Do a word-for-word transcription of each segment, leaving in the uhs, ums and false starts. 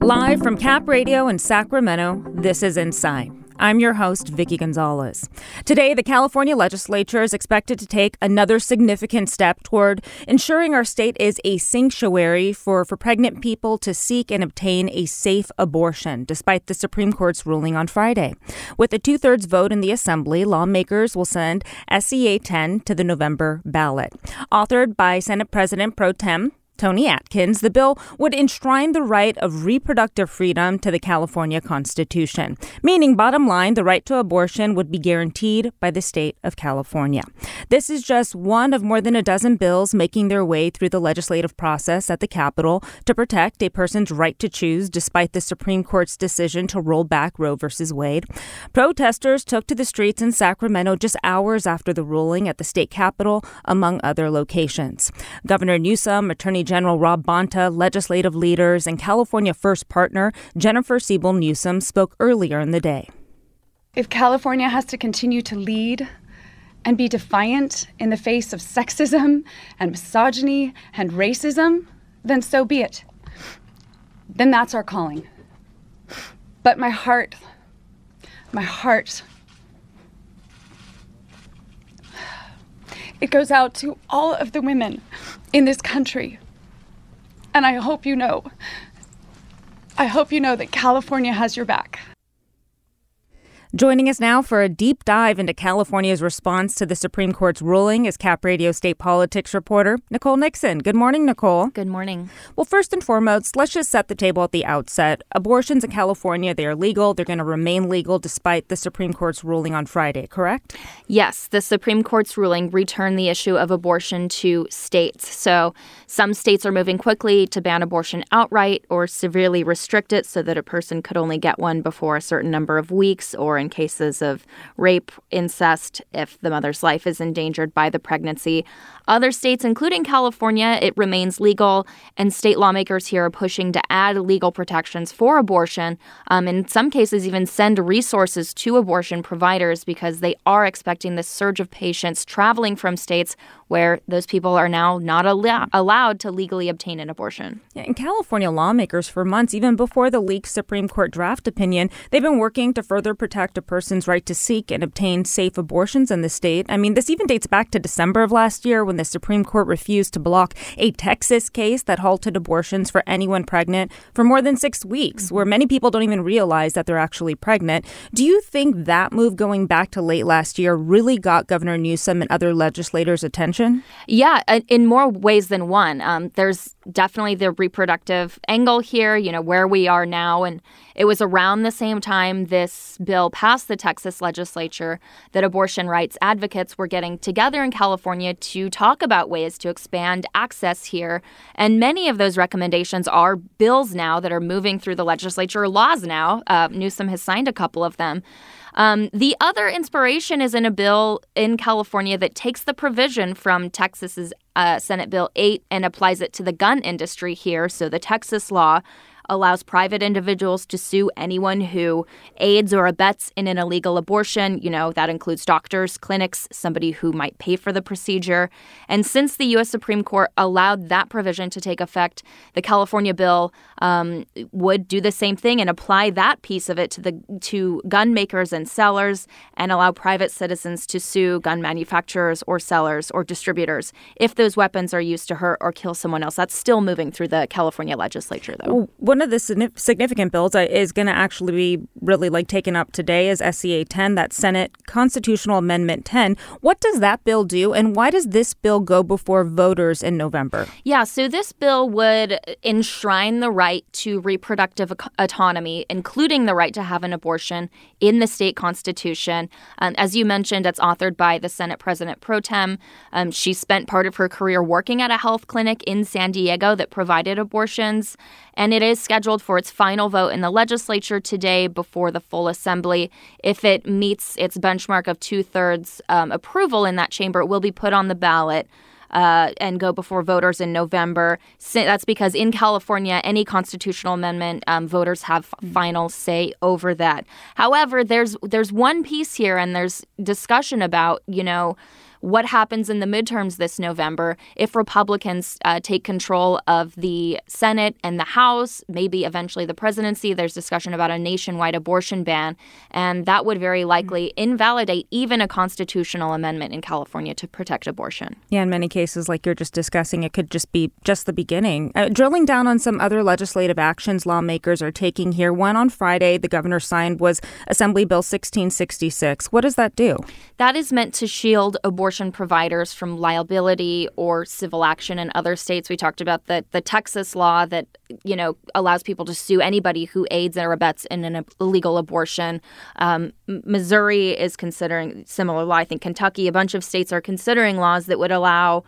Live from Cap Radio in Sacramento, this is Inside. I'm your host, Vicky Gonzalez. Today, the California legislature is expected to take another significant step toward ensuring our state is a sanctuary for, for pregnant people to seek and obtain a safe abortion, despite the Supreme Court's ruling on Friday. With a two-thirds vote in the Assembly, lawmakers will send S C A ten to the November ballot. Authored by Senate President Pro Tem Tony Atkins, the bill would enshrine the right of reproductive freedom to the California Constitution, meaning, bottom line, the right to abortion would be guaranteed by the state of California. This is just one of more than a dozen bills making their way through the legislative process at the Capitol to protect a person's right to choose, despite the Supreme Court's decision to roll back Roe v. Wade. Protesters took to the streets in Sacramento just hours after the ruling at the state capitol, among other locations. Governor Newsom, Attorney General Rob Bonta, legislative leaders, and California First partner Jennifer Siebel Newsom spoke earlier in the day. If California has to continue to lead and be defiant in the face of sexism and misogyny and racism, then so be it. Then that's our calling. But my heart, my heart, it goes out to all of the women in this country. And I hope you know, I hope you know that California has your back. Joining us now for a deep dive into California's response to the Supreme Court's ruling is Cap Radio state politics reporter Nicole Nixon. Good morning, Nicole. Good morning. Well, first and foremost, let's just set the table at the outset. Abortions in California, they are legal. They're going to remain legal despite the Supreme Court's ruling on Friday, correct? Yes, the Supreme Court's ruling returned the issue of abortion to states. So some states are moving quickly to ban abortion outright or severely restrict it so that a person could only get one before a certain number of weeks, or in cases of rape, incest, if the mother's life is endangered by the pregnancy. Other states, including California, it remains legal, and state lawmakers here are pushing to add legal protections for abortion, um, in some cases even send resources to abortion providers because they are expecting this surge of patients traveling from states where those people are now not al- allowed to legally obtain an abortion. Yeah, and California lawmakers for months, even before the leaked Supreme Court draft opinion, they've been working to further protect a person's right to seek and obtain safe abortions in the state. I mean, this even dates back to December of last year when the Supreme Court refused to block a Texas case that halted abortions for anyone pregnant for more than six weeks, where many people don't even realize that they're actually pregnant. Do you think that move going back to late last year really got Governor Newsom and other legislators' attention? Yeah, in more ways than one. Um, there's definitely the reproductive angle here, you know, where we are now. And it was around the same time this bill passed the Texas legislature that abortion rights advocates were getting together in California to talk about ways to expand access here. And many of those recommendations are bills now that are moving through the legislature, laws now. Uh, Newsom has signed a couple of them. Um, the other inspiration is in a bill in California that takes the provision from Texas's uh, Senate Bill eight and applies it to the gun industry here. So the Texas law allows private individuals to sue anyone who aids or abets in an illegal abortion. You know, that includes doctors, clinics, somebody who might pay for the procedure. And since the U S Supreme Court allowed that provision to take effect, the California bill um, would do the same thing and apply that piece of it to the to gun makers and sellers and allow private citizens to sue gun manufacturers or sellers or distributors if those weapons are used to hurt or kill someone else. That's still moving through the California legislature, though. One of the significant bills is going to actually be really like taken up today is S C A ten, that Senate Constitutional Amendment ten. What does that bill do, and why does this bill go before voters in November? Yeah, so this bill would enshrine the right to reproductive autonomy, including the right to have an abortion in the state constitution. Um, as you mentioned, it's authored by the Senate President Pro Tem. Um, she spent part of her career working at a health clinic in San Diego that provided abortions, and it is scheduled for its final vote in the legislature today before the full assembly. If it meets its benchmark of two-thirds um, approval in that chamber, it will be put on the ballot uh, and go before voters in November. So that's because in California, any constitutional amendment, um, voters have final say over that. However, there's there's one piece here, and there's discussion about, you know, what happens in the midterms this November if Republicans uh, take control of the Senate and the House, maybe eventually the presidency. There's discussion about a nationwide abortion ban, and that would very likely invalidate even a constitutional amendment in California to protect abortion. Yeah, in many cases, like you're just discussing, it could just be just the beginning. Uh, drilling down on some other legislative actions lawmakers are taking here, one on Friday the governor signed was Assembly Bill sixteen sixty-six. What does that do? That is meant to shield abortion providers from liability or civil action in other states. We talked about the, the Texas law that, you know, allows people to sue anybody who aids or abets in an illegal abortion. Um, Missouri is considering similar law. I think Kentucky, a bunch of states are considering laws that would allow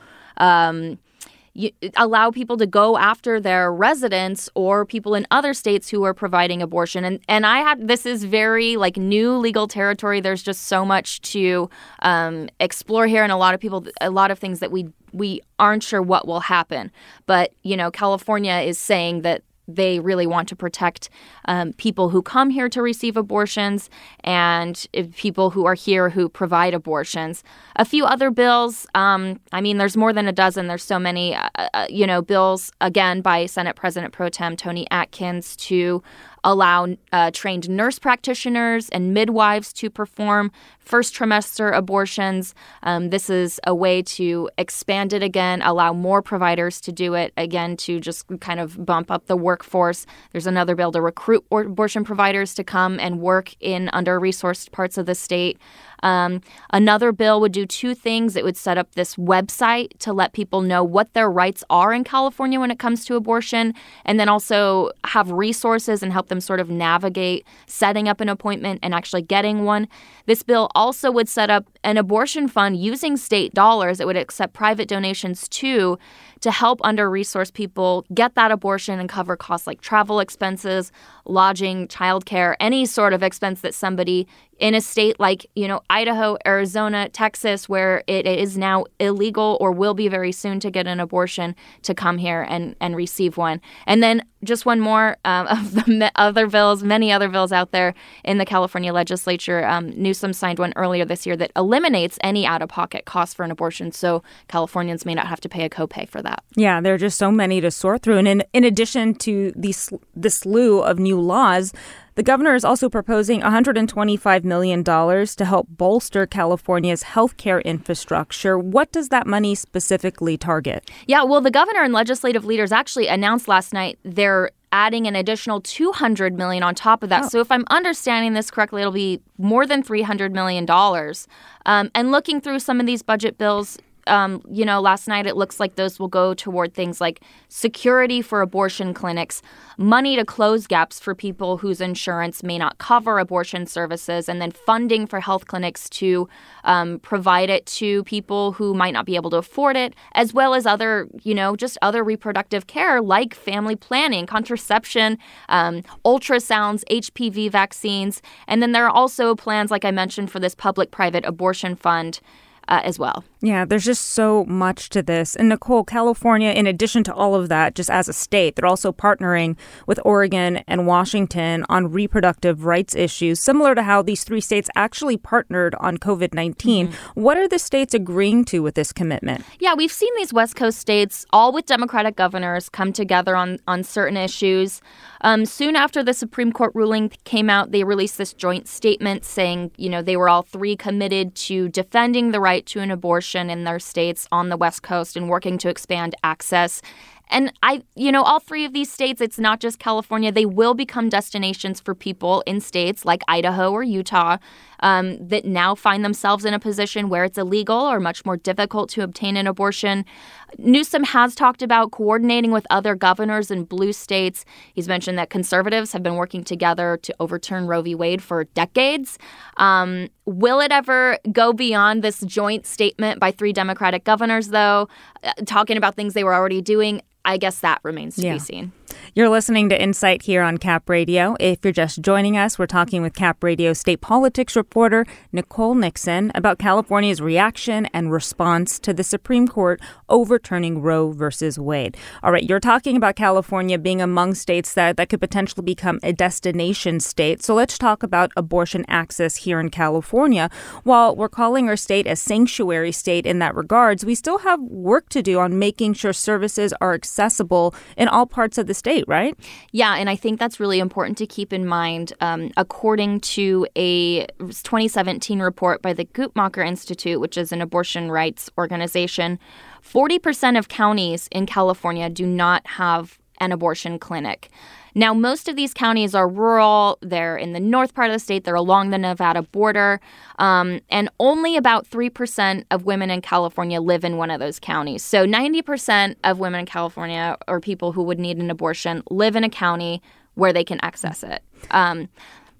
um, you, allow people to go after their residents or people in other states who are providing abortion. And and I had this is very like new legal territory. There's just so much to um, explore here, and a lot of people, a lot of things that we we aren't sure what will happen. But you know, California is saying that they really want to protect um, people who come here to receive abortions and people who are here who provide abortions. A few other bills, um, I mean, there's more than a dozen. There's so many, uh, uh, you know, bills, again, by Senate President Pro Tem Tony Atkins to allow uh, trained nurse practitioners and midwives to perform first trimester abortions. Um, this is a way to expand it again, allow more providers to do it, again, to just kind of bump up the workforce. There's another bill to recruit abortion providers to come and work in under-resourced parts of the state. Um, another bill would do two things. It would set up this website to let people know what their rights are in California when it comes to abortion, and then also have resources and help them sort of navigate setting up an appointment and actually getting one. This bill also would set up an abortion fund using state dollars. It would accept private donations too, to help under-resourced people get that abortion and cover costs like travel expenses, lodging, childcare, any sort of expense that somebody in a state like, you know, Idaho, Arizona, Texas, where it is now illegal or will be very soon to get an abortion, to come here and, and receive one. And then just one more um, of the other bills, many other bills out there in the California legislature. Um, Newsom signed one earlier this year that eliminates any out-of-pocket costs for an abortion, so Californians may not have to pay a copay for that. Yeah, there are just so many to sort through. And in, in addition to these, the slew of new laws, the governor is also proposing one hundred twenty-five million dollars to help bolster California's healthcare infrastructure. What does that money specifically target? Yeah, well, the governor and legislative leaders actually announced last night they're adding an additional two hundred million dollars on top of that. Oh. So if I'm understanding this correctly, it'll be more than three hundred million dollars. Um, and looking through some of these budget bills, Um, you know, last night it looks like those will go toward things like security for abortion clinics, money to close gaps for people whose insurance may not cover abortion services, and then funding for health clinics to um, provide it to people who might not be able to afford it, as well as other, you know, just other reproductive care like family planning, contraception, um, ultrasounds, H P V vaccines. And then there are also plans, like I mentioned, for this public-private abortion fund Uh, as well. Yeah, there's just so much to this. And Nicole, California, in addition to all of that, just as a state, they're also partnering with Oregon and Washington on reproductive rights issues, similar to how these three states actually partnered on covid nineteen. Mm-hmm. What are the states agreeing to with this commitment? Yeah, we've seen these West Coast states, all with Democratic governors, come together on, on certain issues. Um, soon after the Supreme Court ruling came out, they released this joint statement saying, you know, they were all three committed to defending the right to an abortion in their states on the West Coast and working to expand access. And I, you know, all three of these states, it's not just California, they will become destinations for people in states like Idaho or Utah um, that now find themselves in a position where it's illegal or much more difficult to obtain an abortion. Newsom has talked about coordinating with other governors in blue states. He's mentioned that conservatives have been working together to overturn Roe v. Wade for decades. Um, will it ever go beyond this joint statement by three Democratic governors, though, uh, talking about things they were already doing? I guess that remains to yeah. be seen. You're listening to Insight here on Cap Radio. If you're just joining us, we're talking with Cap Radio state politics reporter Nicole Nixon about California's reaction and response to the Supreme Court overturning Roe versus Wade. All right, you're talking about California being among states that, that could potentially become a destination state. So let's talk about abortion access here in California. While we're calling our state a sanctuary state in that regards, we still have work to do on making sure services are accessible in all parts of the state, right? Yeah, and I think that's really important to keep in mind. Um, according to a twenty seventeen report by the Guttmacher Institute, which is an abortion rights organization, forty percent of counties in California do not have an abortion clinic. Now, most of these counties are rural. They're in the north part of the state. They're along the Nevada border. Um, and only about three percent of women in California live in one of those counties. So ninety percent of women in California, or people who would need an abortion, live in a county where they can access it. Um,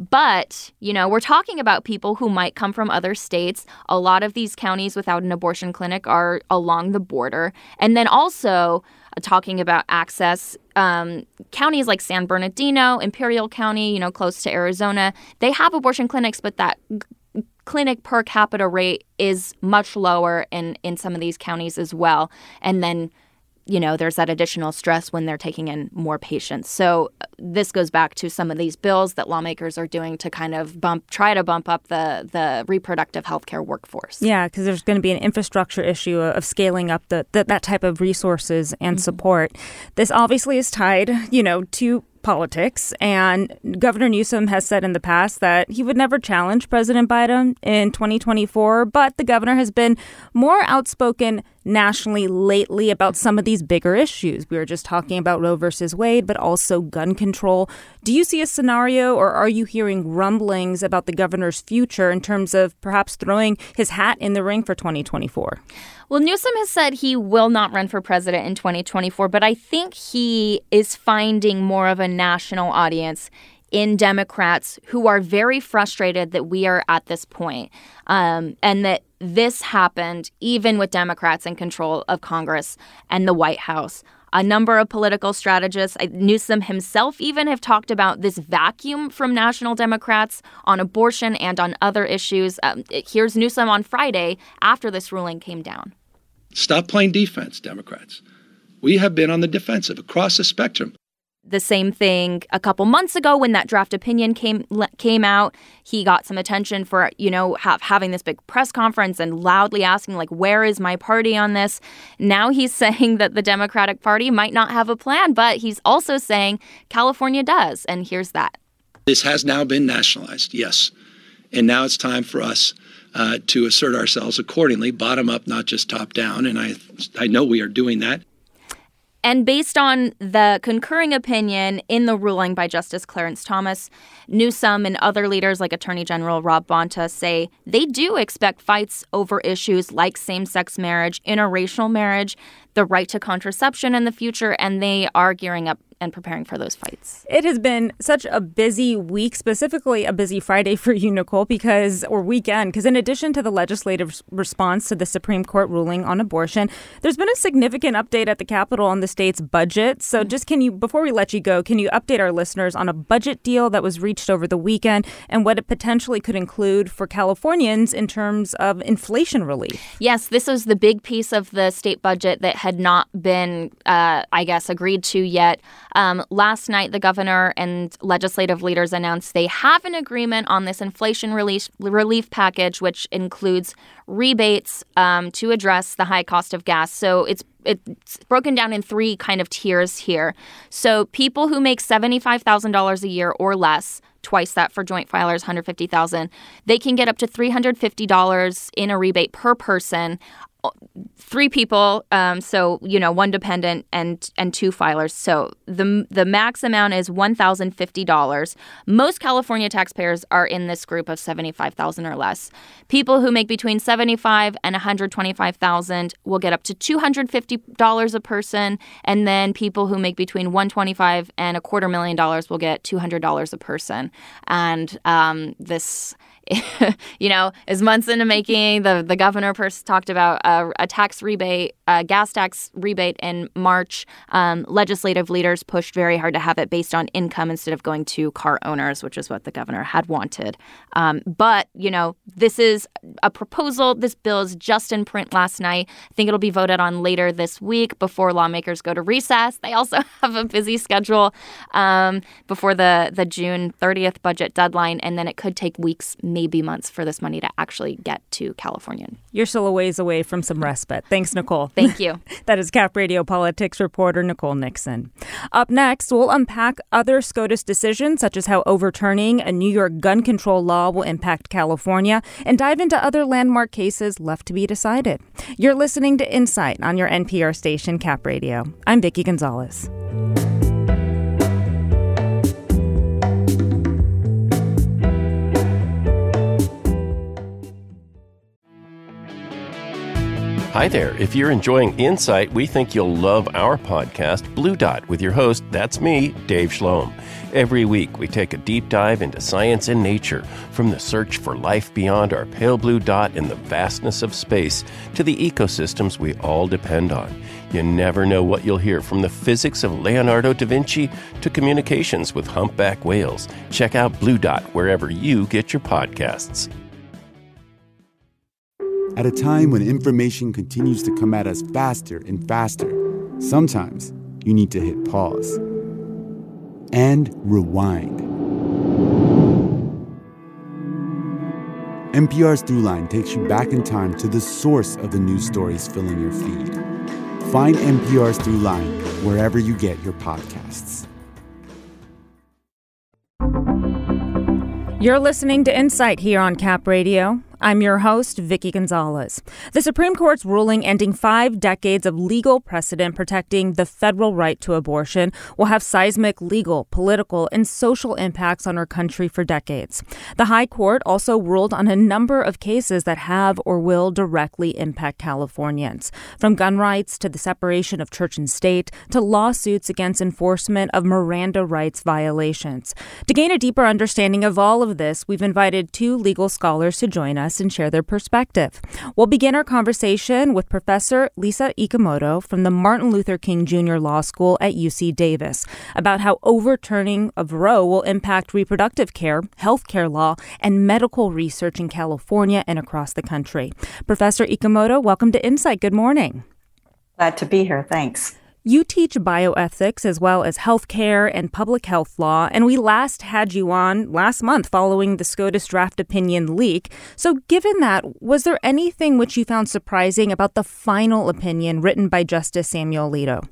But, you know, we're talking about people who might come from other states. A lot of these counties without an abortion clinic are along the border. And then also uh, talking about access, um, counties like San Bernardino, Imperial County, you know, close to Arizona, they have abortion clinics, but that g- clinic per capita rate is much lower in, in some of these counties as well. And then you know, there's that additional stress when they're taking in more patients. So this goes back to some of these bills that lawmakers are doing to kind of bump, try to bump up the, the reproductive health care workforce. Yeah, because there's going to be an infrastructure issue of scaling up the, the that type of resources and mm-hmm. support. This obviously is tied, you know, to politics. And Governor Newsom has said in the past that he would never challenge President Biden in twenty twenty-four. But the governor has been more outspoken nationally lately about some of these bigger issues. We were just talking about Roe versus Wade, but also gun control. Do you see a scenario, or are you hearing rumblings about the governor's future in terms of perhaps throwing his hat in the ring for twenty twenty-four? Well, Newsom has said he will not run for president in twenty twenty-four, but I think he is finding more of a national audience in Democrats who are very frustrated that we are at this point, um, and that this happened even with Democrats in control of Congress and the White House. A number of political strategists, Newsom himself even, have talked about this vacuum from national Democrats on abortion and on other issues. Um, here's Newsom on Friday after this ruling came down. Stop playing defense, Democrats. We have been on the defensive across the spectrum. The same thing a couple months ago when that draft opinion came came out. He got some attention for, you know, have, having this big press conference and loudly asking, like, where is my party on this? Now he's saying that the Democratic Party might not have a plan, but he's also saying California does. And here's that. This has now been nationalized, yes. And now it's time for us uh, to assert ourselves accordingly, bottom up, not just top down. And I, I know we are doing that. And based on the concurring opinion in the ruling by Justice Clarence Thomas, Newsom and other leaders like Attorney General Rob Bonta say they do expect fights over issues like same-sex marriage, interracial marriage, the right to contraception in the future, and they are gearing up and preparing for those fights. It has been such a busy week, specifically a busy Friday for you, Nicole, because or weekend, because in addition to the legislative response to the Supreme Court ruling on abortion, there's been a significant update at the Capitol on the state's budget. So just can you, before we let you go, can you update our listeners on a budget deal that was reached over the weekend and what it potentially could include for Californians in terms of inflation relief? Yes, this was the big piece of the state budget that had not been, uh, I guess, agreed to yet. Um, last night, the governor and legislative leaders announced they have an agreement on this inflation relief, relief package, which includes rebates um, to address the high cost of gas. So it's it's broken down in three kind of tiers here. So people who make seventy-five thousand dollars a year or less, twice that for joint filers, one hundred fifty thousand dollars, they can get up to three hundred fifty dollars in a rebate per person. Three people, um, so, you know, one dependent and and two filers. So the the max amount is one thousand fifty dollars. Most California taxpayers are in this group of seventy-five thousand dollars or less. People who make between seventy-five thousand dollars and one hundred twenty-five thousand dollars will get up to two hundred fifty dollars a person. And then people who make between one hundred twenty-five thousand dollars and a quarter million dollars will get two hundred dollars a person. And um, this you know, is months in the making. The the governor pers- talked about a, a tax rebate, a gas tax rebate in March. Um, legislative leaders pushed very hard to have it based on income instead of going to car owners, which is what the governor had wanted. Um, but, you know, this is a proposal. This bill is just in print last night. I think it'll be voted on later this week before lawmakers go to recess. They also have a busy schedule um, before the, the June thirtieth budget deadline. And then it could take weeks, maybe months for this money to actually get to California. You're still a ways away from some respite. Thanks, Nicole. Thank you. That is Cap Radio politics reporter Nicole Nixon. Up next, we'll unpack other SCOTUS decisions, such as how overturning a New York gun control law will impact California, and dive into other landmark cases left to be decided. You're listening to Insight on your N P R station, Cap Radio. I'm Vicki Gonzalez. Hi there. If you're enjoying Insight, we think you'll love our podcast, Blue Dot, with your host, that's me, Dave Schloem. Every week, we take a deep dive into science and nature, from the search for life beyond our pale blue dot in the vastness of space to the ecosystems we all depend on. You never know what you'll hear, from the physics of Leonardo da Vinci to communications with humpback whales. Check out Blue Dot wherever you get your podcasts. At a time when information continues to come at us faster and faster, sometimes you need to hit pause and rewind. N P R's Throughline takes you back in time to the source of the news stories filling your feed. Find N P R's Throughline wherever you get your podcasts. You're listening to Insight here on Cap Radio. I'm your host, Vicki Gonzalez. The Supreme Court's ruling ending five decades of legal precedent protecting the federal right to abortion will have seismic legal, political, and social impacts on our country for decades. The High Court also ruled on a number of cases that have or will directly impact Californians, from gun rights to the separation of church and state to lawsuits against enforcement of Miranda rights violations. To gain a deeper understanding of all of this, we've invited two legal scholars to join us and share their perspective. We'll begin our conversation with Professor Lisa Ikemoto from the Martin Luther King Junior Law School at U C Davis about how overturning of Roe will impact reproductive care, health care law, and medical research in California and across the country. Professor Ikemoto, welcome to Insight. Good morning. Glad to be here. Thanks. You teach bioethics as well as healthcare and public health law, and we last had you on last month following the SCOTUS draft opinion leak. So given that, was there anything which you found surprising about the final opinion written by Justice Samuel Alito?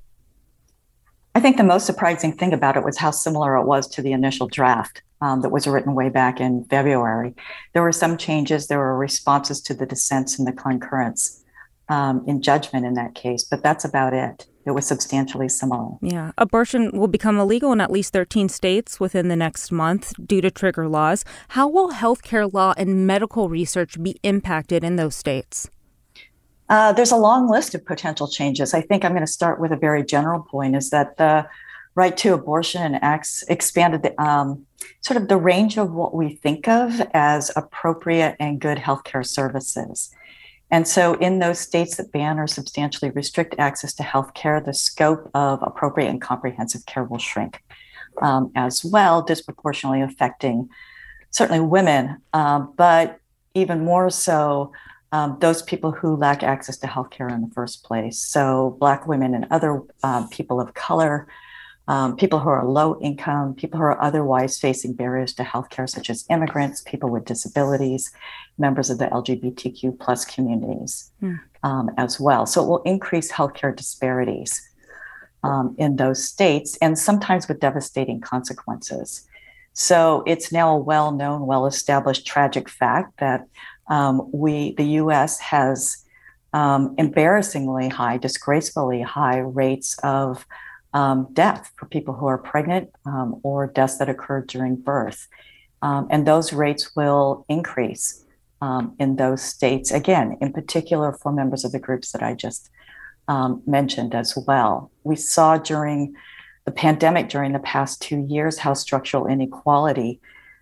I think the most surprising thing about it was how similar it was to the initial draft um, that was written way back in February. There were some changes. There were responses to the dissents and the concurrence um, in judgment in that case, but that's about it. It was substantially similar. Yeah. Abortion will become illegal in at least thirteen states within the next month due to trigger laws. How will healthcare law and medical research be impacted in those states? Uh, there's a long list of potential changes. I think I'm going to start with a very general point, is that the right to abortion acts expanded the, um, sort of the range of what we think of as appropriate and good healthcare services. And so in those states that ban or substantially restrict access to health care, the scope of appropriate and comprehensive care will shrink um, as well, disproportionately affecting certainly women, um, but even more so um, those people who lack access to health care in the first place. So Black women and other um, people of color, Um, people who are low income, people who are otherwise facing barriers to healthcare, such as immigrants, people with disabilities, members of the L G B T Q plus communities mm. um, as well. So it will increase healthcare disparities um, in those states, and sometimes with devastating consequences. So it's now a well-known, well-established tragic fact that um, we, the U S has um, embarrassingly high, disgracefully high rates of Um, death for people who are pregnant um, or deaths that occurred during birth. Um, and those rates will increase um, in those states, again, in particular for members of the groups that I just um, mentioned as well. We saw during the pandemic, during the past two years, how structural inequality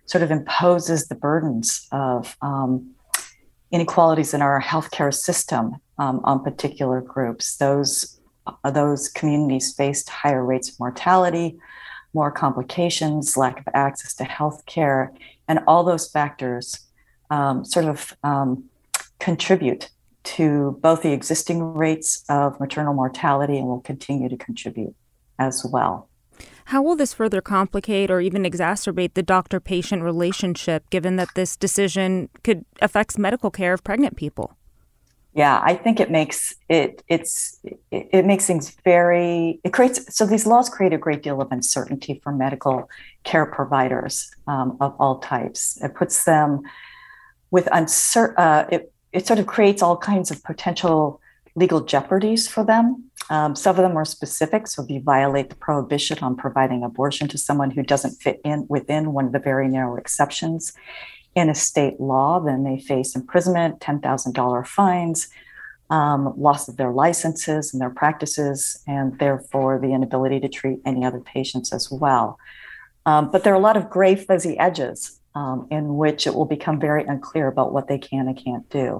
sort of imposes the burdens of um, inequalities in our healthcare system um, on particular groups. Those, uh, those communities faced higher rates of mortality, more complications, lack of access to healthcare, and all those factors um, sort of um, contribute to both the existing rates of maternal mortality and will continue to contribute as well. How will this further complicate or even exacerbate the doctor-patient relationship, given that this decision could affect medical care of pregnant people? Yeah, I think it makes it it's it, it makes things very it creates so these laws create a great deal of uncertainty for medical care providers um, of all types. It puts them with uncertain. Uh, it it sort of creates all kinds of potential legal jeopardies for them. Um, some of them are specific. So if you violate the prohibition on providing abortion to someone who doesn't fit in within one of the very narrow exceptions in a state law, then they face imprisonment, ten thousand dollars fines, um, loss of their licenses and their practices, and therefore the inability to treat any other patients as well. Um, but there are a lot of gray, fuzzy edges um, in which it will become very unclear about what they can and can't do.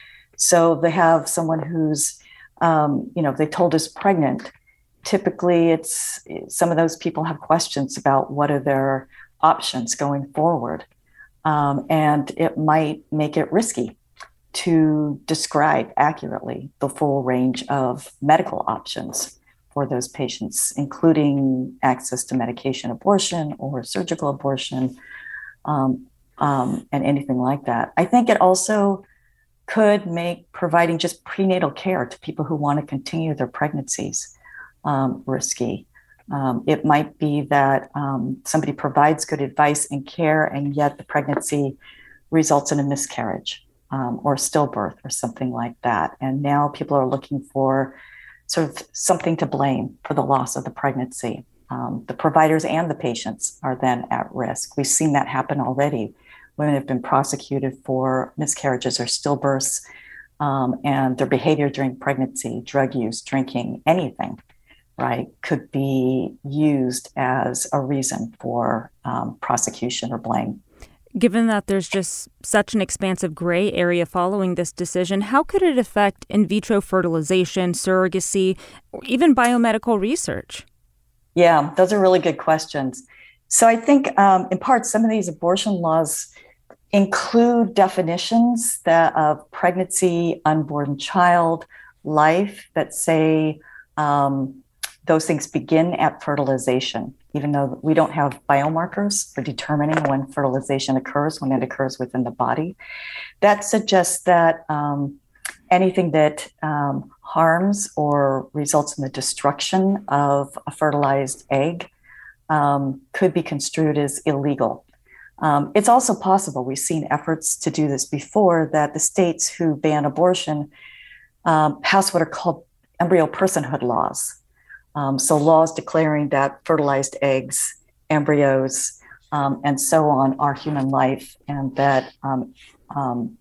So they have someone who's, um, you know, they told us pregnant. Typically, it's some of those people have questions about what are their options going forward. Um, and it might make it risky to describe accurately the full range of medical options for those patients, including access to medication abortion or surgical abortion, um, um, and anything like that. I think it also could make providing just prenatal care to people who want to continue their pregnancies um, risky. Um, it might be that um, somebody provides good advice and care, and yet the pregnancy results in a miscarriage um, or stillbirth or something like that. And now people are looking for sort of something to blame for the loss of the pregnancy. Um, the providers and the patients are then at risk. We've seen that happen already. Women have been prosecuted for miscarriages or stillbirths, um, and their behavior during pregnancy, drug use, drinking, anything, right, could be used as a reason for um, prosecution or blame. Given that there's just such an expansive gray area following this decision, how could it affect in vitro fertilization, surrogacy, or even biomedical research? Yeah, those are really good questions. So I think um, in part, some of these abortion laws include definitions that of pregnancy, unborn child, life that say um, those things begin at fertilization, even though we don't have biomarkers for determining when fertilization occurs, when it occurs within the body. That suggests that um, anything that um, harms or results in the destruction of a fertilized egg um, could be construed as illegal. Um, it's also possible, we've seen efforts to do this before, that the states who ban abortion um, pass what are called embryo personhood laws. Um, so laws declaring that fertilized eggs, embryos, um, and so on are human life, and that um, um,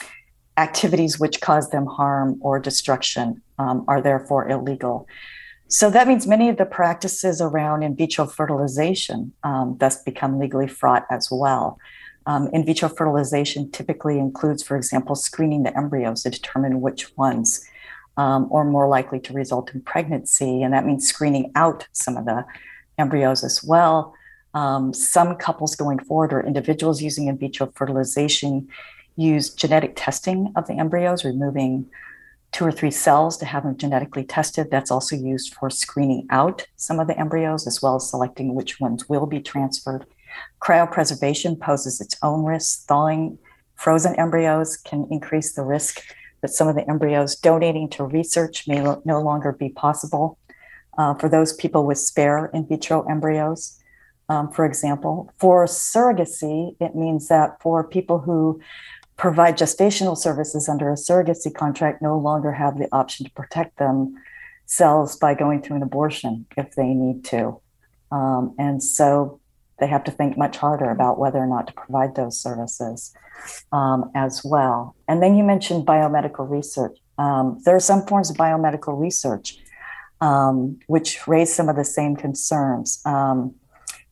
activities which cause them harm or destruction um, are therefore illegal. So that means many of the practices around in vitro fertilization um, thus become legally fraught as well. Um, in vitro fertilization typically includes, for example, screening the embryos to determine which ones um, are more likely to result in pregnancy. And that means screening out some of the embryos as well. Um, some couples going forward or individuals using in vitro fertilization use genetic testing of the embryos, removing two or three cells to have them genetically tested. That's also used for screening out some of the embryos, as well as selecting which ones will be transferred. Cryopreservation poses its own risks. Thawing frozen embryos can increase the risk that some of the embryos donating to research may lo- no longer be possible. Uh, for those people with spare in vitro embryos, um, for example. For surrogacy, it means that for people who provide gestational services under a surrogacy contract no longer have the option to protect themselves by going through an abortion if they need to. Um, and so they have to think much harder about whether or not to provide those services um, as well. And then you mentioned biomedical research. Um, there are some forms of biomedical research um, which raise some of the same concerns. Um,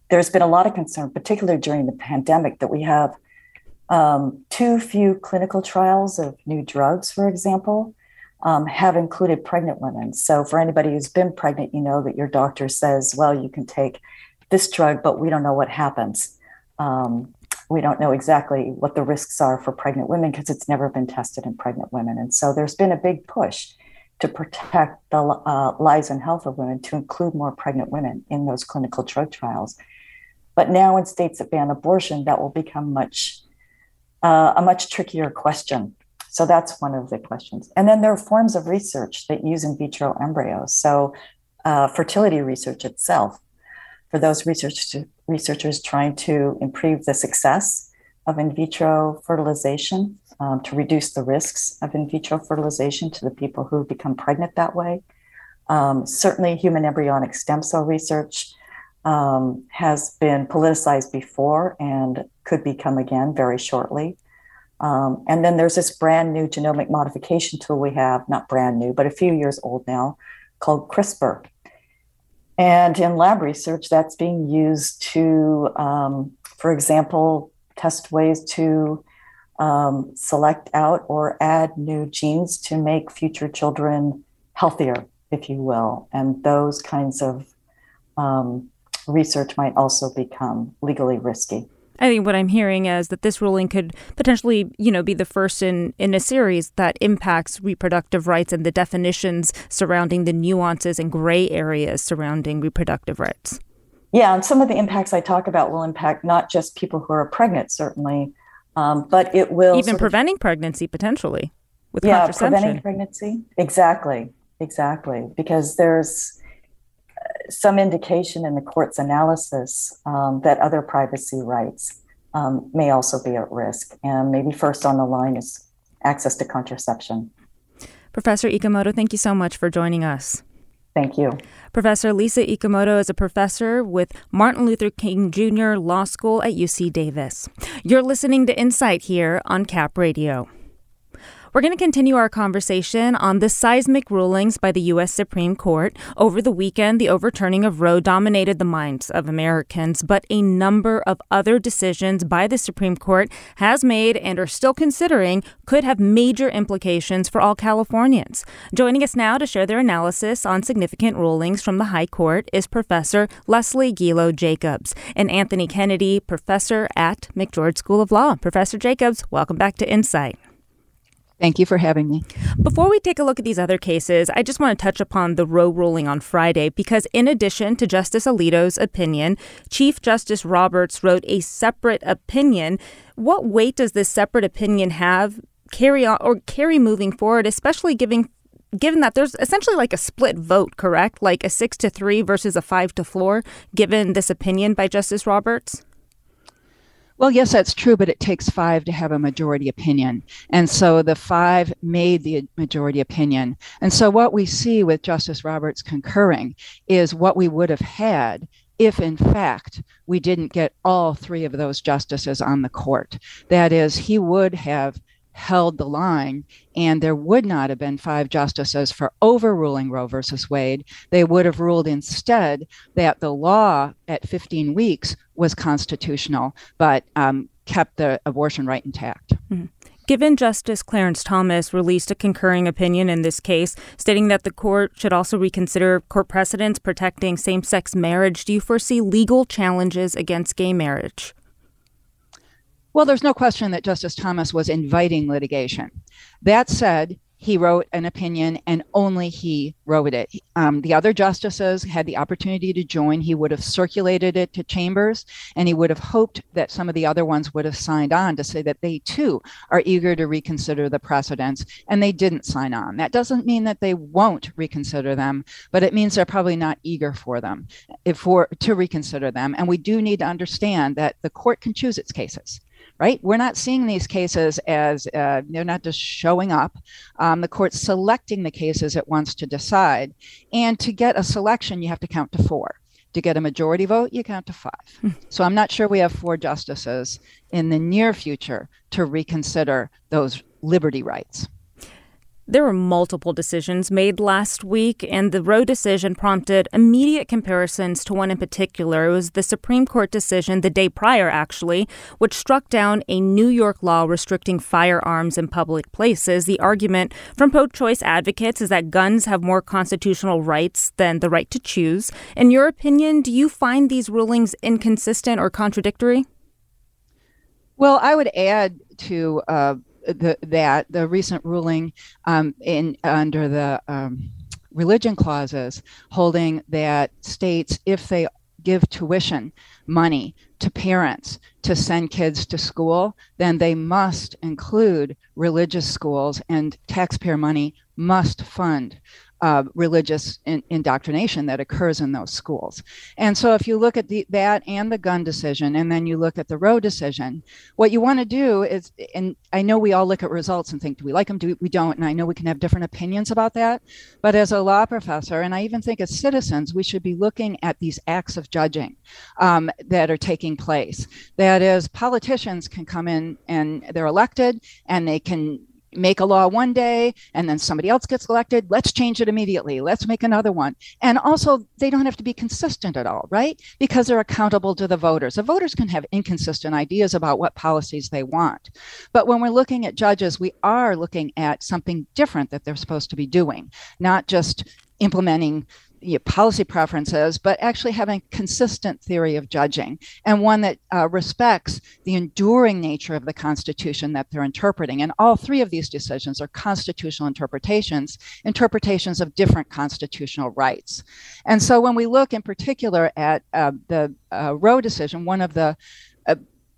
there's been a lot of concern, particularly during the pandemic, that we have um, too few clinical trials of new drugs, for example, um, have included pregnant women. So for anybody who's been pregnant, you know that your doctor says, well, you can take this drug, but we don't know what happens. Um, we don't know exactly what the risks are for pregnant women because it's never been tested in pregnant women. And so there's been a big push to protect the uh, lives and health of women to include more pregnant women in those clinical drug trials. But now in states that ban abortion, that will become much uh, a much trickier question. So that's one of the questions. And then there are forms of research that use in vitro embryos. So uh, fertility research itself, for those research to, researchers trying to improve the success of in vitro fertilization, um, to reduce the risks of in vitro fertilization to the people who become pregnant that way. Um, certainly human embryonic stem cell research um, has been politicized before and could become again very shortly. Um, and then there's this brand new genomic modification tool we have, not brand new, but a few years old now, called CRISPR. And in lab research, that's being used to, um, for example, test ways to um, select out or add new genes to make future children healthier, if you will. And those kinds of um, research might also become legally risky. I think what I'm hearing is that this ruling could potentially, you know, be the first in, in a series that impacts reproductive rights and the definitions surrounding the nuances and gray areas surrounding reproductive rights. Yeah, and some of the impacts I talk about will impact not just people who are pregnant, certainly, um, but it will... Even preventing of, pregnancy, potentially, with yeah, contraception. Yeah, preventing pregnancy. Exactly, exactly. Because there's some indication in the court's analysis um, that other privacy rights um, may also be at risk. And maybe first on the line is access to contraception. Professor Ikemoto, thank you so much for joining us. Thank you. Professor Lisa Ikemoto is a professor with Martin Luther King Junior Law School at U C Davis. You're listening to Insight here on Cap Radio. We're going to continue our conversation on the seismic rulings by the U S Supreme Court. Over the weekend, the overturning of Roe dominated the minds of Americans, but a number of other decisions by the Supreme Court has made and are still considering could have major implications for all Californians. Joining us now to share their analysis on significant rulings from the High Court is Professor Leslie Gilo Jacobs, an Anthony Kennedy professor at McGeorge School of Law. Professor Jacobs, welcome back to Insight. Thank you for having me. Before we take a look at these other cases, I just want to touch upon the Roe ruling on Friday, because in addition to Justice Alito's opinion, Chief Justice Roberts wrote a separate opinion. What weight does this separate opinion have carry on or carry moving forward, especially given given that there's essentially like a split vote, correct? Like a six to three versus a five to four, given this opinion by Justice Roberts? Well, yes, that's true, but it takes five to have a majority opinion. And so the five made the majority opinion. And so what we see with Justice Roberts concurring is what we would have had if, in fact, we didn't get all three of those justices on the court. That is, he would have held the line, and there would not have been five justices for overruling Roe versus Wade. They would have ruled instead that the law at fifteen weeks was constitutional, but um, kept the abortion right intact. Mm-hmm. Given Justice Clarence Thomas released a concurring opinion in this case, stating that the court should also reconsider court precedents protecting same-sex marriage, do you foresee legal challenges against gay marriage? Well, there's no question that Justice Thomas was inviting litigation. That said, he wrote an opinion and only he wrote it. Um, the other justices had the opportunity to join. He would have circulated it to chambers, and he would have hoped that some of the other ones would have signed on to say that they too are eager to reconsider the precedents, and they didn't sign on. That doesn't mean that they won't reconsider them, but it means they're probably not eager for them, if for to reconsider them. And we do need to understand that the court can choose its cases. Right? We're not seeing these cases as uh, they're not just showing up. Um, the court's selecting the cases it wants to decide. And to get a selection, you have to count to four. To get a majority vote, you count to five. So I'm not sure we have four justices in the near future to reconsider those liberty rights. There were multiple decisions made last week, and the Roe decision prompted immediate comparisons to one in particular. It was the Supreme Court decision the day prior, actually, which struck down a New York law restricting firearms in public places. The argument from pro-choice advocates is that guns have more constitutional rights than the right to choose. In your opinion, do you find these rulings inconsistent or contradictory? Well, I would add to uh, the, that the recent ruling um, in under the um, religion clauses, holding that states, if they give tuition money to parents to send kids to school, then they must include religious schools, and taxpayer money must fund Uh, religious in, indoctrination that occurs in those schools. And so if you look at the, that and the gun decision, and then you look at the Roe decision, what you want to do is, and I know we all look at results and think, do we like them, do we don't? And I know we can have different opinions about that. But as a law professor, and I even think as citizens, we should be looking at these acts of judging um, that are taking place. That is, politicians can come in and they're elected and they can make a law one day and then somebody else gets elected. Let's change it immediately. Let's make another one. And also, they don't have to be consistent at all, right? Because they're accountable to the voters. The voters can have inconsistent ideas about what policies they want. But when we're looking at judges, we are looking at something different that they're supposed to be doing, not just implementing you know, policy preferences, but actually having a consistent theory of judging, and one that uh, respects the enduring nature of the Constitution that they're interpreting. And all three of these decisions are constitutional interpretations, interpretations of different constitutional rights. And so when we look in particular at uh, the uh, Roe decision, one of the uh,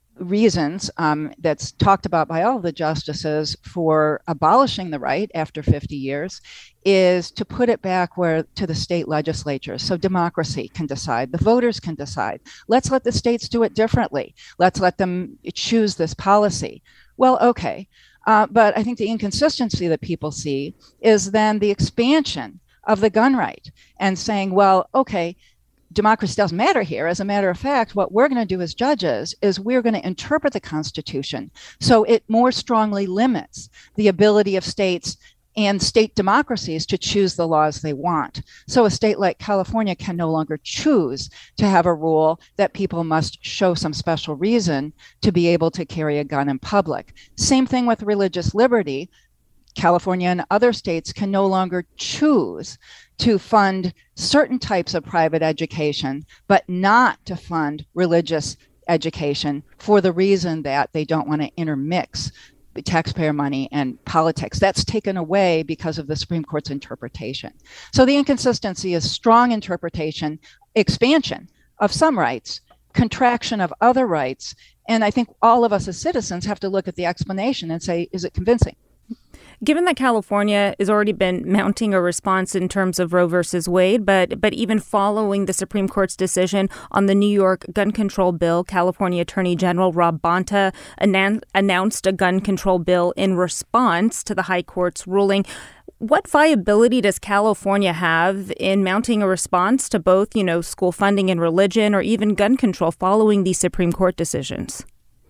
reasons um, that's talked about by all of the justices for abolishing the right after fifty years is to put it back where to the state legislatures. So democracy can decide, the voters can decide. Let's let the states do it differently. Let's let them choose this policy. Well, okay. Uh, but I think the inconsistency that people see is then the expansion of the gun right and saying, well, okay, democracy doesn't matter here. As a matter of fact, what we're going to do as judges is we're going to interpret the Constitution so it more strongly limits the ability of states and state democracies to choose the laws they want. So a state like California can no longer choose to have a rule that people must show some special reason to be able to carry a gun in public. Same thing with religious liberty. California and other states can no longer choose to fund certain types of private education, but not to fund religious education for the reason that they don't want to intermix taxpayer money and politics. That's taken away because of the Supreme Court's interpretation. So the inconsistency is strong interpretation, expansion of some rights, contraction of other rights. And I think all of us as citizens have to look at the explanation and say, is it convincing? Given that California has already been mounting a response in terms of Roe versus Wade, but but even following the Supreme Court's decision on the New York gun control bill, California Attorney General Rob Bonta annan- announced a gun control bill in response to the High Court's ruling. What viability does California have in mounting a response to both, you know, school funding and religion, or even gun control following these Supreme Court decisions?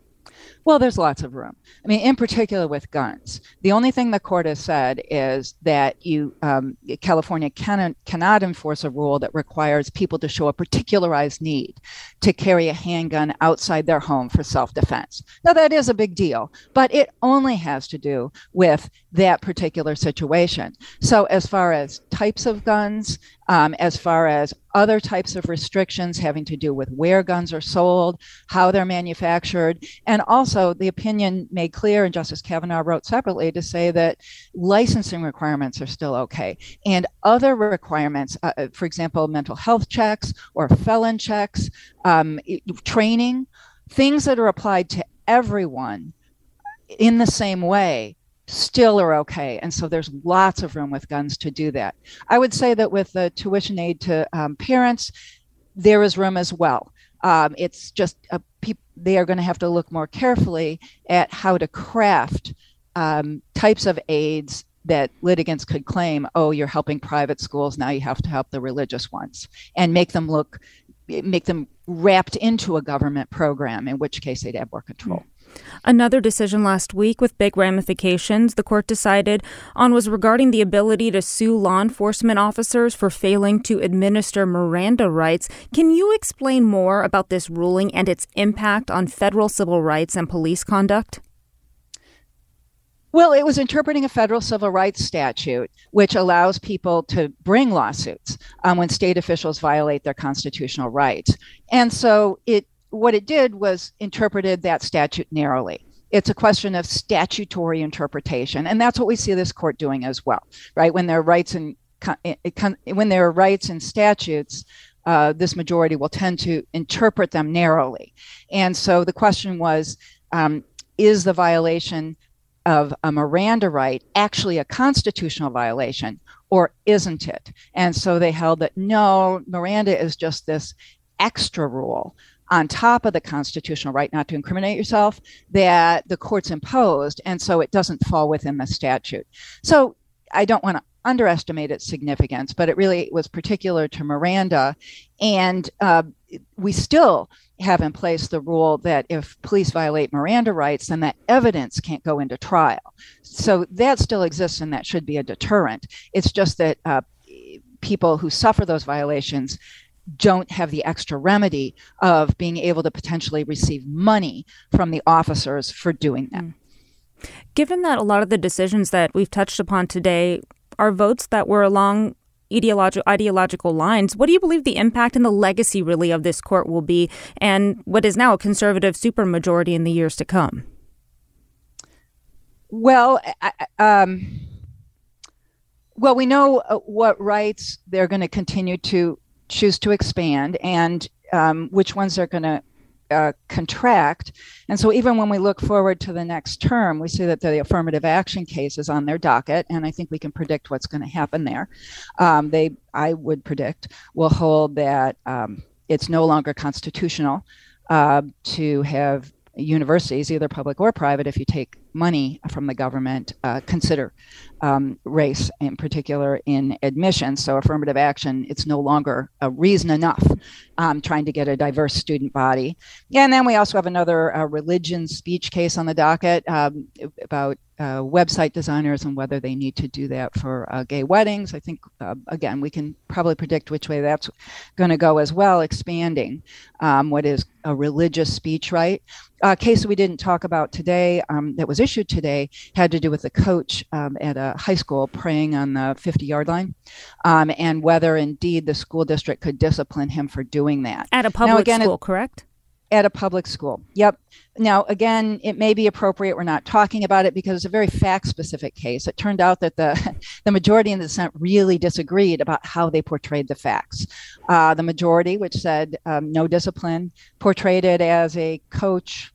Well, there's lots of room. I mean, in particular with guns, the only thing the court has said is that you, um, California cannot, cannot enforce a rule that requires people to show a particularized need to carry a handgun outside their home for self-defense. Now, that is a big deal, but it only has to do with that particular situation. So as far as types of guns, um, as far as other types of restrictions having to do with where guns are sold, how they're manufactured, and also the opinion made clear, and Justice Kavanaugh wrote separately to say that licensing requirements are still okay. And other requirements, uh, for example, mental health checks or felon checks, um, training, things that are applied to everyone in the same way, still are okay. And so there's lots of room with guns to do that. I would say that with the tuition aid to um, parents, there is room as well. Um, it's just a, pe- they are going to have to look more carefully at how to craft um, types of aids that litigants could claim, oh, you're helping private schools, now you have to help the religious ones, and make them look, make them wrapped into a government program, in which case they'd have more control. Another decision last week with big ramifications the court decided on was regarding the ability to sue law enforcement officers for failing to administer Miranda rights. Can you explain more about this ruling and its impact on federal civil rights and police conduct? Well, it was interpreting a federal civil rights statute, which allows people to bring lawsuits um, when state officials violate their constitutional rights. And so it what it did was interpreted that statute narrowly. It's a question of statutory interpretation, and that's what we see this court doing as well, right? When there are rights in when there are rights in statutes, uh, this majority will tend to interpret them narrowly. And so the question was, um, is the violation of a Miranda right actually a constitutional violation, or isn't it? And so they held that no, Miranda is just this extra rule on top of the constitutional right not to incriminate yourself that the courts imposed, and so it doesn't fall within the statute. So I don't want to underestimate its significance, but it really was particular to Miranda, and uh, we still have in place the rule that if police violate Miranda rights, then that evidence can't go into trial. So that still exists, and that should be a deterrent. It's just that uh, people who suffer those violations don't have the extra remedy of being able to potentially receive money from the officers for doing them. Given that a lot of the decisions that we've touched upon today are votes that were along ideological ideological lines, what do you believe the impact and the legacy really of this court will be, and what is now a conservative supermajority in the years to come? Well, I, um, well, we know what rights they're going to continue to choose to expand, and um, which ones they're going to uh, contract. And so even when we look forward to the next term, we see that the affirmative action case is on their docket, and I think we can predict what's going to happen there. Um, they, I would predict, will hold that um, it's no longer constitutional uh, to have universities, either public or private, if you take money from the government, uh, consider um, race in particular in admissions. So affirmative action, it's no longer a reason enough um, trying to get a diverse student body. And then we also have another uh, religion speech case on the docket um, about uh, website designers and whether they need to do that for uh, gay weddings. I think, uh, again, we can probably predict which way that's going to go as well, expanding um, what is a religious speech right. A case we didn't talk about today um, that was issued today had to do with the coach um, at a high school praying on the fifty-yard line um, and whether indeed the school district could discipline him for doing that. At a public now, again, school, it, correct? At a public school. Yep. Now, again, it may be appropriate. We're not talking about it because it's a very fact-specific case. It turned out that the, the majority in the Senate really disagreed about how they portrayed the facts. Uh, the majority, which said um, no discipline, portrayed it as a coach,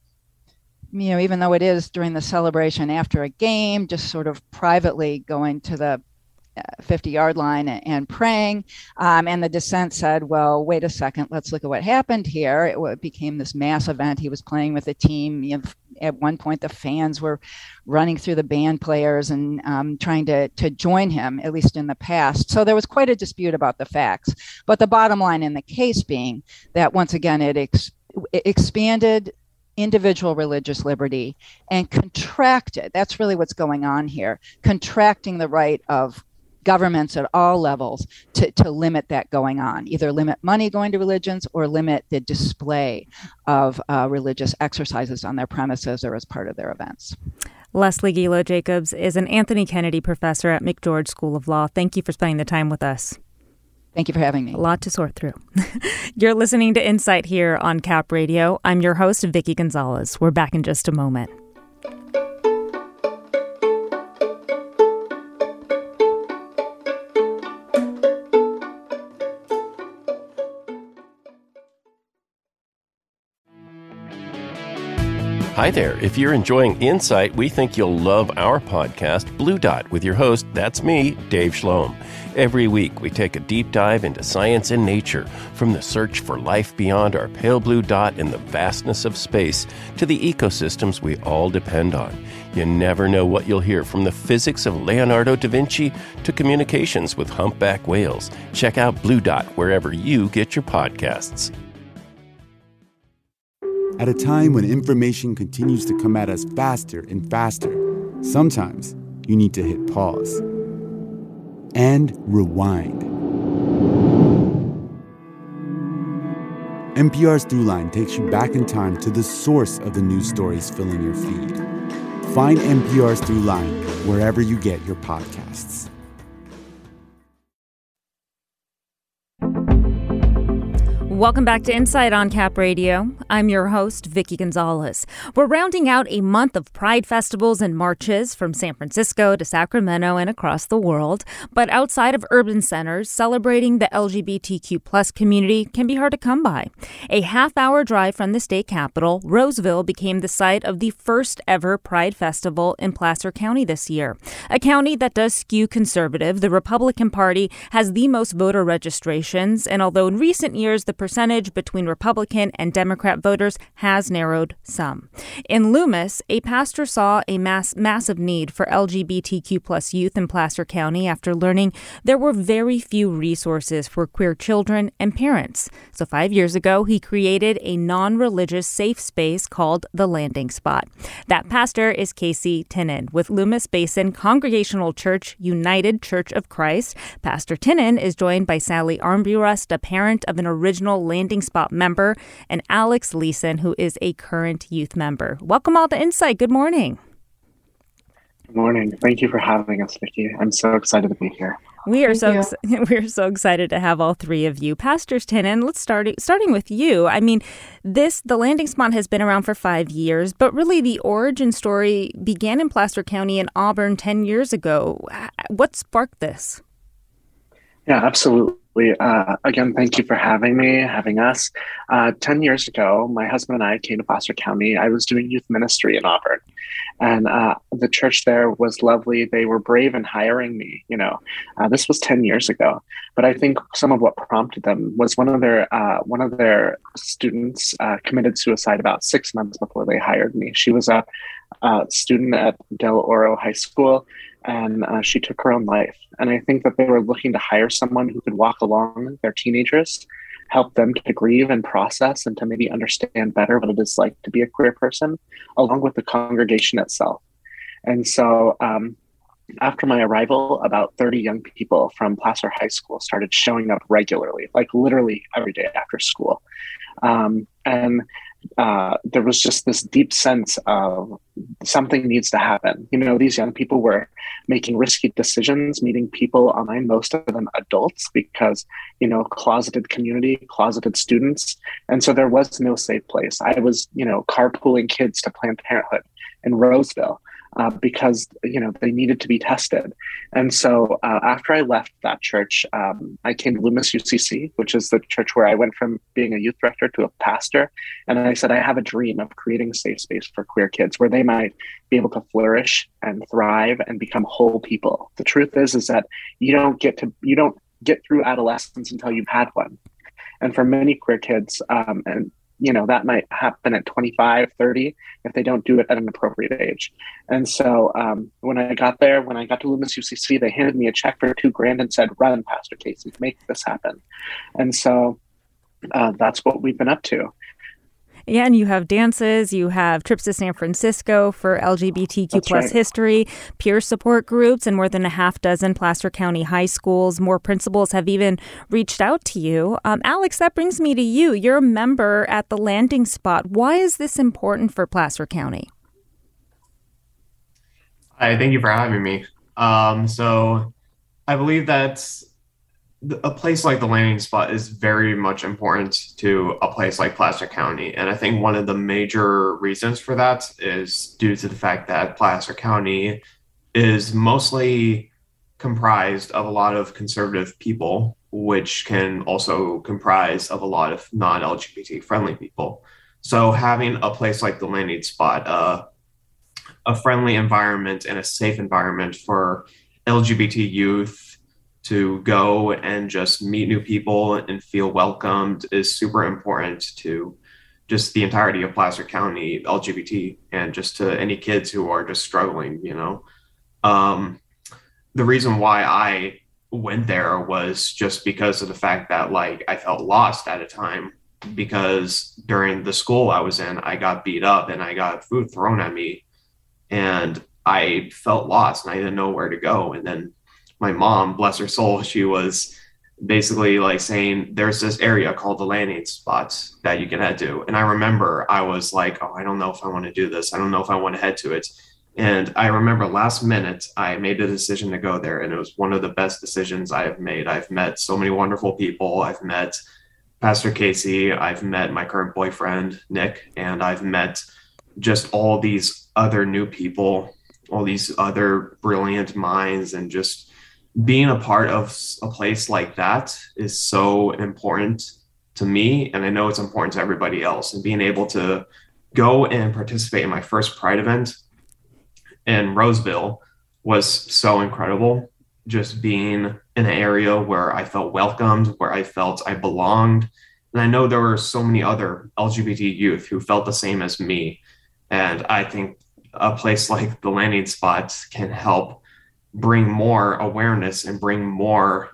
you know, even though it is during the celebration after a game, just sort of privately going to the fifty-yard line and, and praying. Um, and the dissent said, well, wait a second, let's look at what happened here. It, it became this mass event. He was playing with a team. You know, at one point, the fans were running through the band players and um, trying to, to join him, at least in the past. So there was quite a dispute about the facts. But the bottom line in the case being that, once again, it, ex- it expanded individual religious liberty and contracted, that's really what's going on here, contracting the right of governments at all levels to, to limit that going on, either limit money going to religions or limit the display of uh, religious exercises on their premises or as part of their events. Leslie Gilo-Jacobs is an Anthony Kennedy professor at McGeorge School of Law. Thank you for spending the time with us. Thank you for having me. A lot to sort through. You're listening to Insight here on Cap Radio. I'm your host, Vicky Gonzalez. We're back in just a moment. Hi there. If you're enjoying Insight, we think you'll love our podcast, Blue Dot, with your host, that's me, Dave Schloem. Every week, we take a deep dive into science and nature, from the search for life beyond our pale blue dot in the vastness of space to the ecosystems we all depend on. You never know what you'll hear, from the physics of Leonardo da Vinci to communications with humpback whales. Check out Blue Dot wherever you get your podcasts. At a time when information continues to come at us faster and faster, sometimes you need to hit pause and rewind. N P R's Throughline takes you back in time to the source of the news stories filling your feed. Find N P R's Throughline wherever you get your podcasts. Welcome back to Insight on Cap Radio. I'm your host, Vicky Gonzalez. We're rounding out a month of Pride festivals and marches from San Francisco to Sacramento and across the world. But outside of urban centers, celebrating the L G B T Q plus community can be hard to come by. A half-hour drive from the state capital, Roseville became the site of the first ever Pride Festival in Placer County this year. A county that does skew conservative, the Republican Party has the most voter registrations, and although in recent years the percentage between Republican and Democrat voters has narrowed some. In Loomis, a pastor saw a mass, massive need for L G B T Q plus youth in Placer County after learning there were very few resources for queer children and parents. So five years ago, he created a non-religious safe space called The Landing Spot. That pastor is Casey Tinnen with Loomis Basin Congregational Church United Church of Christ. Pastor Tinnen is joined by Sally Armbrust, a parent of an original Landing Spot member, and Alex Leeson, who is a current youth member. Welcome all to Insight. Good morning. Good morning. Thank you for having us, Vicki. I'm so excited to be here. We are Thank so ex- we are so excited to have all three of you. Pastors Tinnen, let's start starting with you. I mean, this the Landing Spot has been around for five years, but really the origin story began in Placer County in Auburn ten years ago. What sparked this? Yeah, absolutely. Uh, again, thank you for having me, having us. Uh, ten years ago, my husband and I came to Placer County. I was doing youth ministry in Auburn, and uh, the church there was lovely. They were brave in hiring me. You know, uh, this was ten years ago. But I think some of what prompted them was one of their uh, one of their students uh, committed suicide about six months before they hired me. She was a, a student at Del Oro High School, and uh, she took her own life. And I think that they were looking to hire someone who could walk along their teenagers, help them to grieve and process and to maybe understand better what it is like to be a queer person, along with the congregation itself. And so um, after my arrival, about thirty young people from Placer High School started showing up regularly, like literally every day after school. Um, and uh, there was just this deep sense of something needs to happen. You know, these young people were making risky decisions, meeting people online, most of them adults, because, you know, closeted community, closeted students. And so there was no safe place. I was, you know, carpooling kids to Planned Parenthood in Roseville. Uh, because, you know, they needed to be tested. And so uh, after I left that church, um, I came to Loomis U C C, which is the church where I went from being a youth director to a pastor. And I said, I have a dream of creating a safe space for queer kids where they might be able to flourish and thrive and become whole people. The truth is, is that you don't get to, you don't get through adolescence until you've had one. And for many queer kids, um, and you know, that might happen at twenty-five, thirty if they don't do it at an appropriate age. And so um, when I got there, when I got to Loomis U C C, they handed me a check for two grand and said, run, Pastor Casey, make this happen. And so uh, that's what we've been up to. Yeah, and you have dances, you have trips to San Francisco for L G B T Q plus right. history, peer support groups, and more than a half dozen Placer County high schools. More principals have even reached out to you. Um, Alex, that brings me to you. You're a member at the Landing Spot. Why is this important for Placer County? Hi, thank you for having me. Um, so I believe that a place like the Landing Spot is very much important to a place like Placer County. And I think one of the major reasons for that is due to the fact that Placer County is mostly comprised of a lot of conservative people, which can also comprise of a lot of non-L G B T friendly people. So having a place like the Landing Spot, uh, a friendly environment and a safe environment for L G B T youth to go and just meet new people and feel welcomed is super important to just the entirety of Placer County L G B T and just to any kids who are just struggling, you know. Um, the reason why I went there was just because of the fact that like I felt lost at a time because during the school I was in, I got beat up and I got food thrown at me, and I felt lost and I didn't know where to go. And then my mom, bless her soul, she was basically like saying, there's this area called the landing spots that you can head to. And I remember I was like, oh, I don't know if I want to do this. I don't know if I want to head to it. And I remember last minute, I made the decision to go there. And it was one of the best decisions I have made. I've met so many wonderful people. I've met Pastor Casey. I've met my current boyfriend, Nick, and I've met just all these other new people, all these other brilliant minds, and just being a part of a place like that is so important to me. And I know it's important to everybody else. And being able to go and participate in my first Pride event in Roseville was so incredible. Just being in an area where I felt welcomed, where I felt I belonged. And I know there were so many other L G B T youth who felt the same as me. And I think a place like the Landing Spot can help bring more awareness and bring more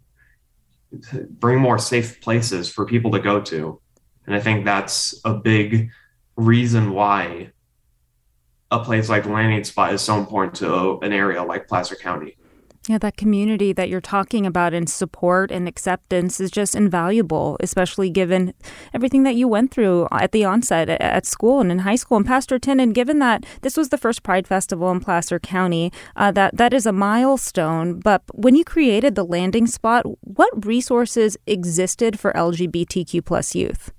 bring more safe places for people to go to. And I think that's a big reason why a place like the Landing Spot is so important to an area like Placer County. Yeah, that community that you're talking about and support and acceptance is just invaluable, especially given everything that you went through at the onset at school and in high school. And Pastor Tinnin, given that this was the first Pride Festival in Placer County, uh, that that is a milestone. But when you created the Landing Spot, what resources existed for L G B T Q plus youth?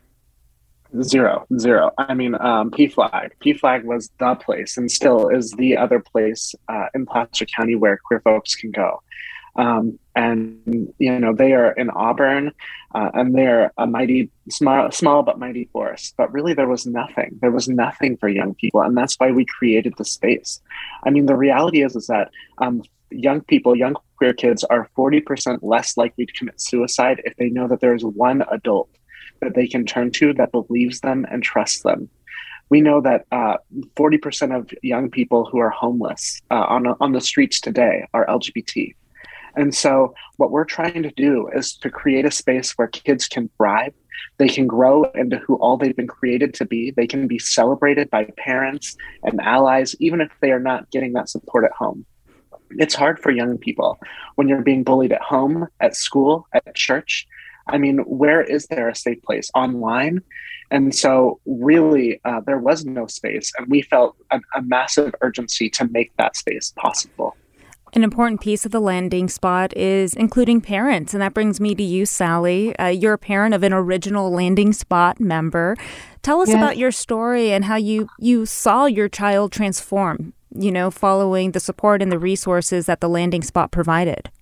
Zero, zero. I mean, um, P FLAG. P FLAG was the place and still is the other place uh, in Placer County where queer folks can go. Um, and, you know, they are in Auburn uh, and they're a mighty, small, small but mighty force. But really, there was nothing. There was nothing for young people. And that's why we created the space. I mean, the reality is, is that um, young people, young queer kids are forty percent less likely to commit suicide if they know that there's one adult that they can turn to that believes them and trusts them. We know that uh, forty percent of young people who are homeless uh, on, on the streets today are L G B T. And so what we're trying to do is to create a space where kids can thrive. They can grow into who all they've been created to be. They can be celebrated by parents and allies, even if they are not getting that support at home. It's hard for young people when you're being bullied at home, at school, at church. I mean, where is there a safe place? Online? And so really, uh, there was no space. And we felt a, a massive urgency to make that space possible. An important piece of the Landing Spot is including parents. And that brings me to you, Sally. Uh, you're a parent of an original Landing Spot member. Tell us yes. about your story and how you, you saw your child transform, you know, following the support and the resources that the Landing Spot provided.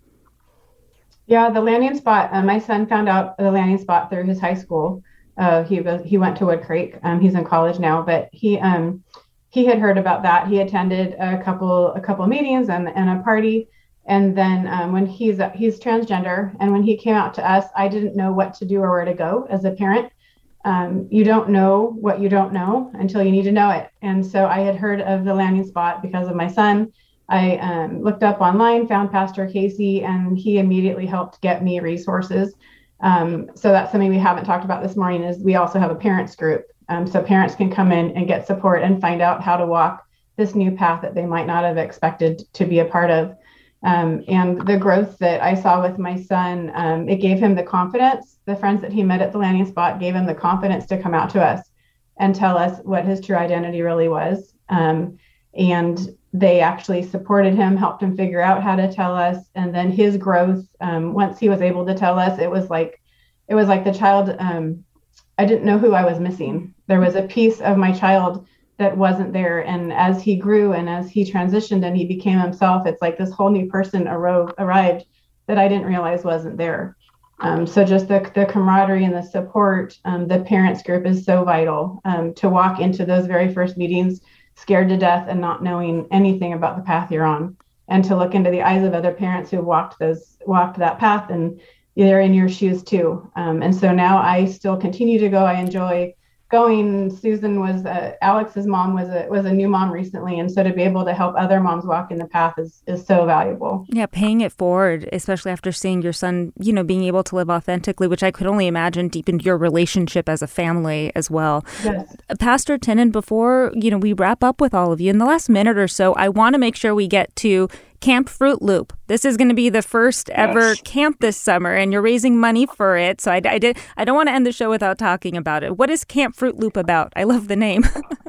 Yeah, the Landing Spot, uh, my son found out the Landing Spot through his high school. Uh, he was, he went to Wood Creek. Um, he's in college now, but he um, he had heard about that. He attended a couple a couple meetings and, and a party. And then um, when he's he's transgender, and when he came out to us, I didn't know what to do or where to go as a parent. Um, you don't know what you don't know until you need to know it. And so I had heard of the Landing Spot because of my son. I um, looked up online, found Pastor Casey, and he immediately helped get me resources. Um, so that's something we haven't talked about this morning is we also have a parents group. Um, so parents can come in and get support and find out how to walk this new path that they might not have expected to be a part of. Um, and the growth that I saw with my son, um, it gave him the confidence. The friends that he met at the Landing Spot gave him the confidence to come out to us and tell us what his true identity really was. Um, and they actually supported him, helped him figure out how to tell us. And then his growth, um, once he was able to tell us, it was like, it was like the child, um, I didn't know who I was missing. There was a piece of my child that wasn't there. And as he grew and as he transitioned and he became himself, it's like this whole new person arose, arrived that I didn't realize wasn't there. Um, so just the, the camaraderie and the support, um, the parents group is so vital um, to walk into those very first meetings scared to death and not knowing anything about the path you're on, and to look into the eyes of other parents who walked those walked that path, and they're in your shoes too. Um, and so now I still continue to go. I enjoy going, Susan was uh, Alex's mom was a was a new mom recently, and so to be able to help other moms walk in the path is is so valuable. Yeah, paying it forward, especially after seeing your son, you know, being able to live authentically, which I could only imagine deepened your relationship as a family as well. Yes. Pastor Tinnin, before, you know, we wrap up with all of you, in the last minute or so, I want to make sure we get to Camp Fruit Loop. This is going to be the first ever yes. camp this summer, and you're raising money for it. So I, I did. I don't want to end the show without talking about it. What is Camp Fruit Loop about? I love the name.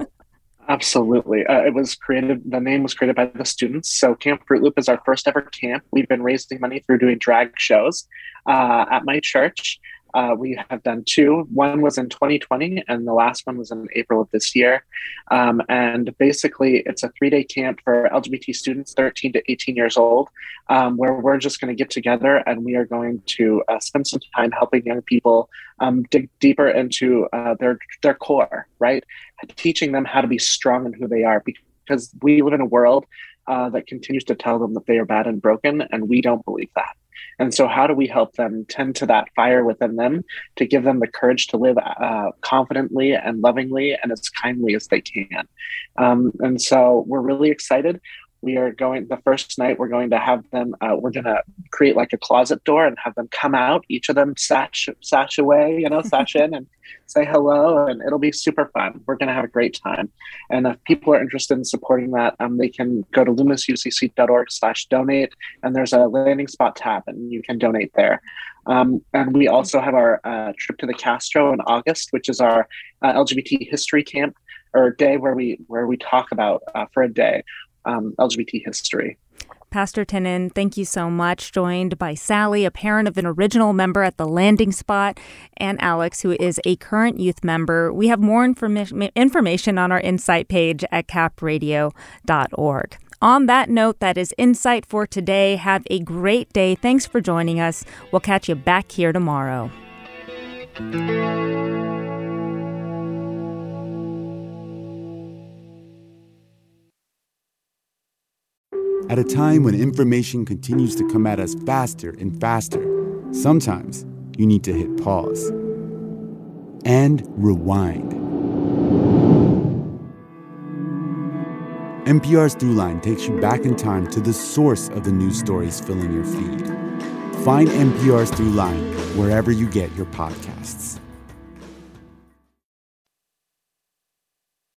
Absolutely. Uh, it was created, the name was created by the students. So Camp Fruit Loop is our first ever camp. We've been raising money through doing drag shows uh, at my church. Uh, we have done two. One was in twenty twenty, and the last one was in April of this year. Um, and basically, it's a three-day camp for L G B T students, thirteen to eighteen years old, um, where we're just going to get together and we are going to uh, spend some time helping young people um, dig deeper into uh, their their core, right? Teaching them how to be strong in who they are, because we live in a world uh, that continues to tell them that they are bad and broken, and we don't believe that. And so how do we help them tend to that fire within them to give them the courage to live uh, confidently and lovingly and as kindly as they can? Um, and so we're really excited. We are going, the first night, we're going to have them, uh, we're going to create like a closet door and have them come out, each of them sash, sash away, you know, sash in and say hello, and it'll be super fun. We're going to have a great time. And if people are interested in supporting that, um, they can go to lumisucc.org slash donate, and there's a landing spot tab, and you can donate there. Um, and we also have our uh, trip to the Castro in August, which is our uh, L G B T history camp, or day where we where we talk about uh, for a day um, L G B T history. Pastor Tinnin, thank you so much. Joined by Sally, a parent of an original member at the Landing Spot, and Alex, who is a current youth member. We have more informa- information on our Insight page at cap radio dot org. On that note, that is Insight for today. Have a great day. Thanks for joining us. We'll catch you back here tomorrow. At a time when information continues to come at us faster and faster, sometimes you need to hit pause and rewind. N P R's Throughline takes you back in time to the source of the news stories filling your feed. Find N P R's Throughline wherever you get your podcasts.